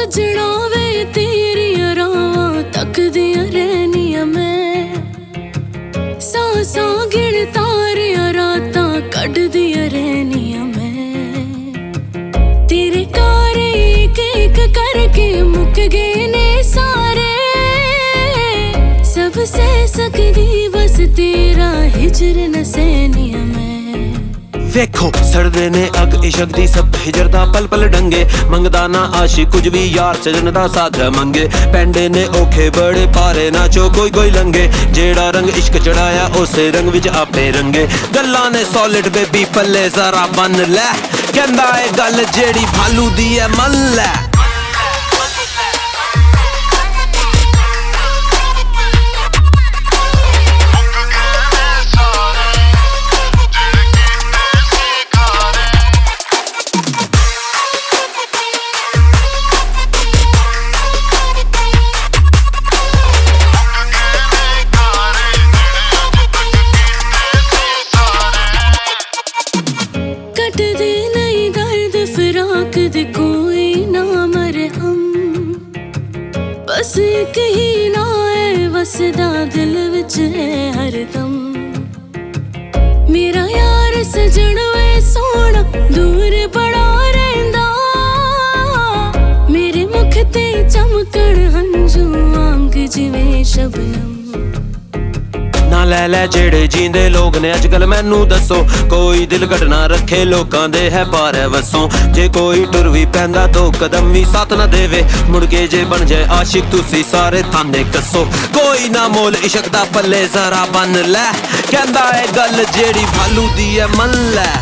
सजना वे तेरिया रावां तकदियां रहनियां मैं, सांसां गिण तारियां रातां कड्डदियां रहनियां मैं। तेरे कारे एक एक करके मुक गए ने सारे, सब सह सकदी बस तेरा हिजर न सहनियां मैं। वेखो सड़दे ने अग इशक दी सब हिजरदा पल पल डंगे, मंगदा ना आशिक कुछ भी यार सजन दा साथ मंगे। पैंडे ने औखे बड़े पारे ना चो कोई कोई लंगे, जेड़ा रंग इश्क चढ़ाया उसे रंग विच आपे रंगे। गल्लां ने सॉलिड बेबी पल्ले जरा बन लै, कहंदा ए गल जेड़ी भालू दी है मन लै। कटदे नहीं दर्द फिराक दे कोई ना मरे हम, बस एक ही ना है वसदा दिल विच है हरदम। मेरा यार सजन वे सोना दूर बड़ा रहिंदा, मेरे मुख ते चमकण हंझू आंग जिवें शबनम। ना लै लै जेड़े जींदे लोग ने अजकल मैनू दसो, कोई दिल कटना रखे लोकां दे है पारे वसों। जे कोई टुर भी पैंदा दो कदम भी साथ ना देवे, मुड़के जे बन जाए आशिक तुसी सारे थाने कसो। कोई ना मोल इश्क दा पल्ले जरा बन लै, कहंदा ए गल जेड़ी भालू दी है मन लै।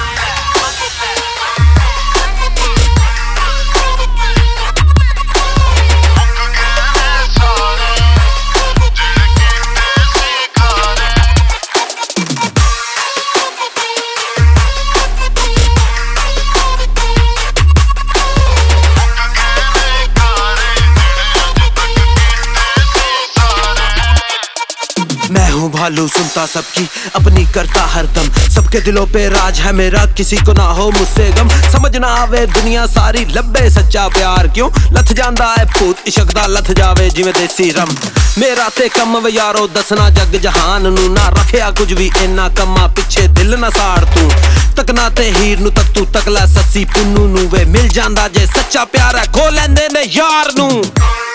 मैं हूँ भालू सुनता सबकी अपनी करता हरदम, सबके दिलों पे राज है मेरा किसी को ना हो मुझसे गम। समझ ना आवे दुनिया सारी लब्बे सच्चा प्यार क्यों, लथ जांदा है भूत इश्क दा लथ जावे जिवें देसी रम। मेरा ते कम व यारो दसना जग जहान नू, ना रखिया कुछ भी इन्ना कम्मा पिछे दिल ना साड़ तू। तकना ते हीर नू तक तू तकला सस्सी पुन्नू नू, वे मिल जांदा जे सच्चा प्यार है खो लैंदे ने यार नू।